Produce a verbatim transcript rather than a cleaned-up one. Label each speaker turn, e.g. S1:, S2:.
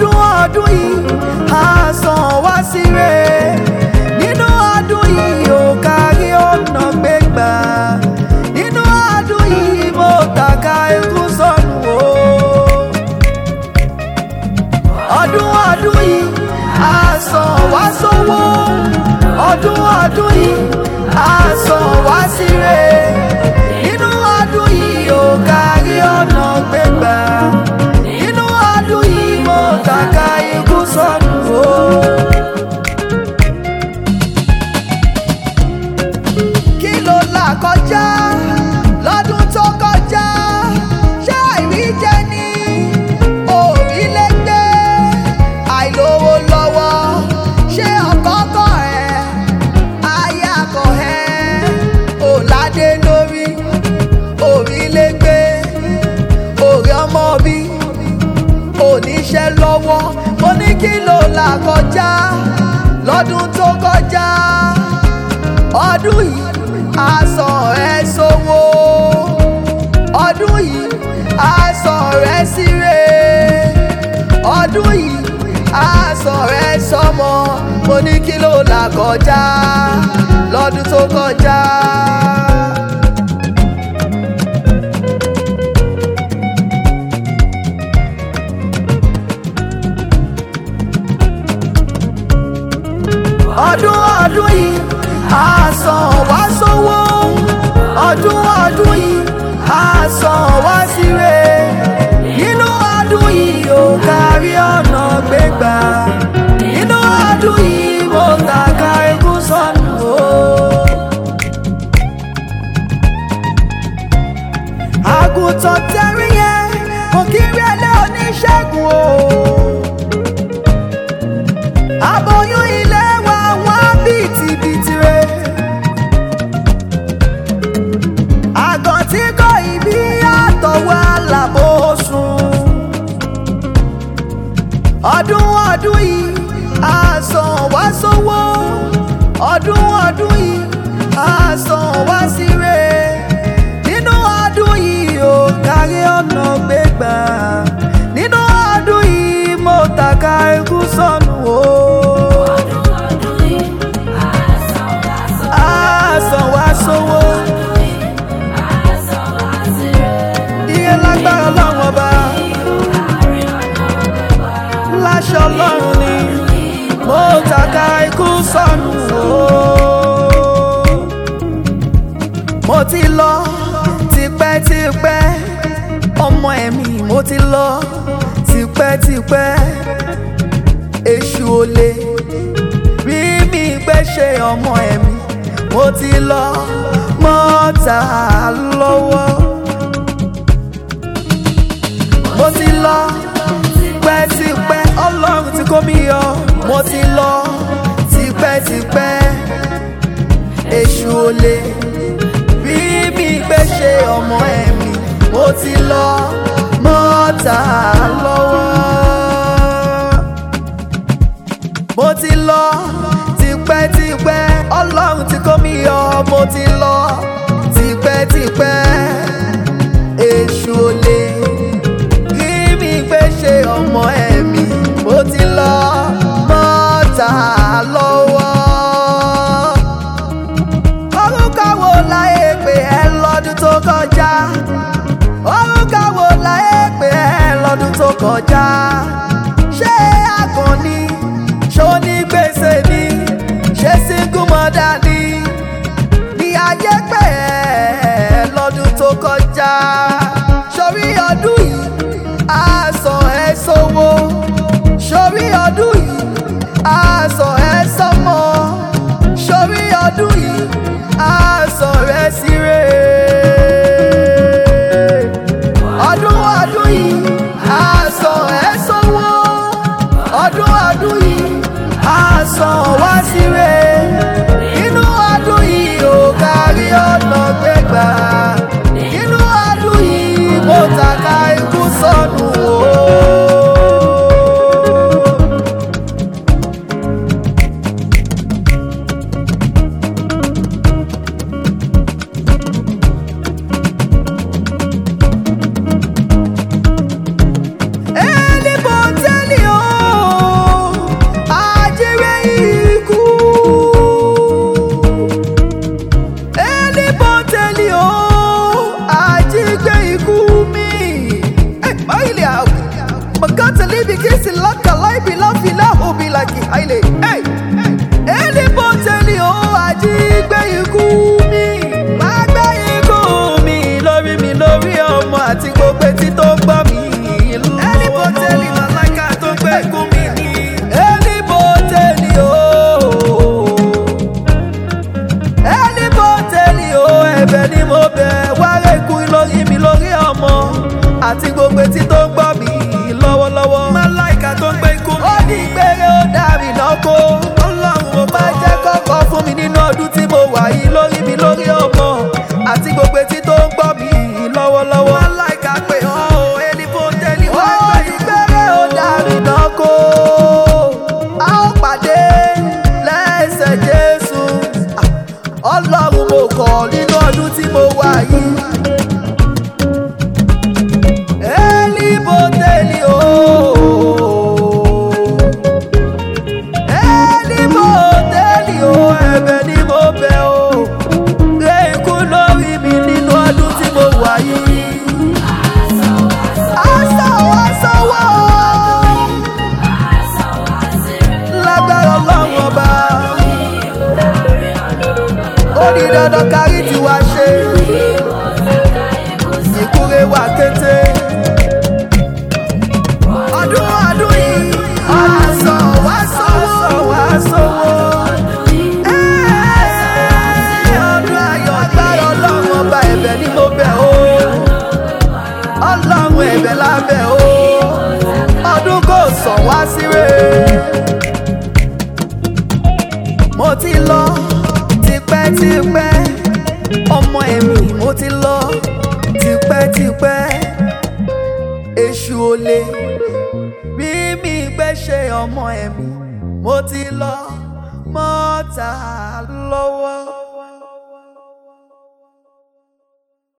S1: ọdún ọdún yìí á san wá síre. Nínú ọdún yìí ò kárí ọ̀nà gbégbá. Nínú ọdún yìí mo tàka ikú sọnù o. Ọdún ọdún yìí á san wá sówó. Ọdún ọdún yìí á san wá síre. Nínú ọdún yìí ò kárí ọ̀nà gbégbá. Nínú ọdún yìí mo tàka ikú sọnù o. Kí ló là kọjá lọ́dún tó kọjá? Ṣé àìríjẹ ni orílẹ̀-èdè àìlówó lọ́wọ́? Ṣé ọ̀kọ́kọ́ ẹ̀ ayakọ̀ ẹ̀ òládé lórí orílẹ̀-èdè orí ọmọ bí oníṣẹ́ lọ́wọ́? Mo ní kí ló là kọjá lọ́dún tó kọjá? Ọdún yìí á san ẹ́ sówó. Ọdún yìí á san ẹ́ síre. Ọdún yìí á san ẹ́ sọ́mọ. Mo ní kí ló là kọjá lọ́dún tó kọjá? Ọdún ọdún yìí á san wá sówó. Ọdún ọdún yìí á san wá síre. Nínú ọdún yìí ò kárí ọ̀nà gbégbá. Nínú ọdún yìí mo tàka ikú sọnù o. Àgùntàn tẹ́rí yẹn kò kí rí ẹlẹ́ oníṣègùn o. Aboyún ilé wa wọ́n bìtìbìtì rẹ̀. Àgàn tí kò ìbí àtọ̀wọ́ alábòsùn. Ọdún ọdún yìí á san wá sówó. Ọdún ọdún yìí á san wá síre. Nínú ọdún yìí ò kárí ọ̀nà gbégbá. Nínú ọdún yìí mo tàka ikú sọnù o. San wá sówó. Iye lágbára Ọlọ́run ọba. Láṣọ Ọlọ́run ni mo tàka ikú sọnù o. Mo ti lọ tipẹ́tipẹ́. Ọmọ ẹ̀mí mo ti lọ tipẹ́tipẹ́. Èṣù olè rí mi gbéṣẹ́ ọmọ ẹ̀mí. Mo ti lọ mọ́ta lọ́wọ́. Mo ti lọ tipẹ́tipẹ́. Ọlọ́run ti kó mi yọ. Mo ti lọ tipẹ́tipẹ́. Èṣù olè rí mi gbéṣẹ́ ọmọ ẹ̀mí. Mo ti lọ mọ́ta lọ́wọ́. Mo ti lọ tipẹ́tipẹ́. Ọlọ́run ti kó mi yọ. Mo ti lọ tipẹ́tipẹ́. Èṣù olè rí mi gbéṣẹ́ ọmọ ẹ̀mí. Mo ti lọ mọ́ta lọ́wọ́. Orúkọ wo láyé pè ẹ́ lọ́dún tó kọjá? Orúkọ wo láyé pè ẹ́ lọ́dún tó kọjá? Ṣé àkànní? Ṣó ní gbèsè ni? Ṣé single mother ni? Ní ayé pè ẹ́ lọ́dún tó kọjá. Sórí ọdún yìí á san ẹ́ sówó. Sórí ọdún yìí á san ẹ́ sọ́mọ. Sórí ọdún yìí á san ẹ́ síre. Ọdún ọdún yìí á san ẹ́ sówó. Ọdún ọdún yìí á san wá síre. Nínú ọdún yìí ò kárí ọ̀nà gbégbá. Nínú ọdún yìí mo tàka ikú sọnù o. Ẹni bò tẹ́lẹ̀ o. di dandan kárí tiwa ṣe. Ìkúre wa kété. Ọdún ọdún yìí, aṣọ wa sọ́wọ́ wa sọ́wọ́. Ọdún ayọ̀ agbára Ọlọ́run ọba ẹ̀bẹ̀ ni mo bẹ̀ o. Ọlọ́run ẹ̀bẹ̀ lábẹ́ o. Ọdún kò sàn wá síre. Mo ti lọ tipẹ́tipẹ́, ọmọ ẹ̀mí mo ti lọ tipẹ́tipẹ́. Èṣù olè bí mi gbéṣẹ́ ọmọ ẹ̀mí mo ti lọ mọ́ta lọ́wọ́.